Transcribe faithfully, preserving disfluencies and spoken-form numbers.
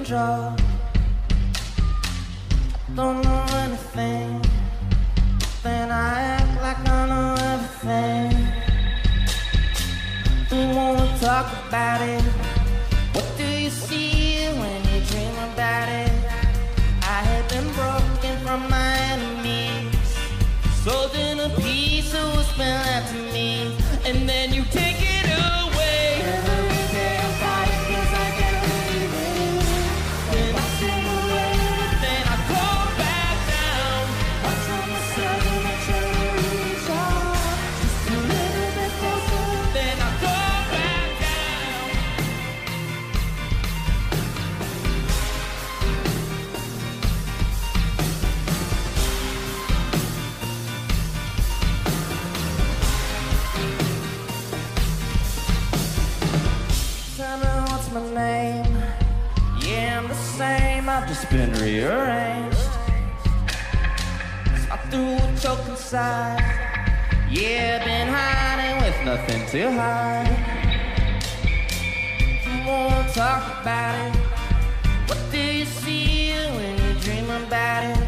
draw. I don't know anything, then I act like I know everything. We wanna talk about it. What do you see when you dream about it? I have been broken from my enemies, sold in a piece of what's been left to me, and then you take it away. Every day I fight 'cause I can't believe it. Then I sing away, then I go back down. I tell myself and I try to reach out, just a little bit closer. Then I go back down. Tell me what's my name? Yeah, I'm the same, I've just been rearranged. I threw a choke inside. Yeah, been hiding with nothing to hide. You wanna talk about it? What do you see when you dream about it?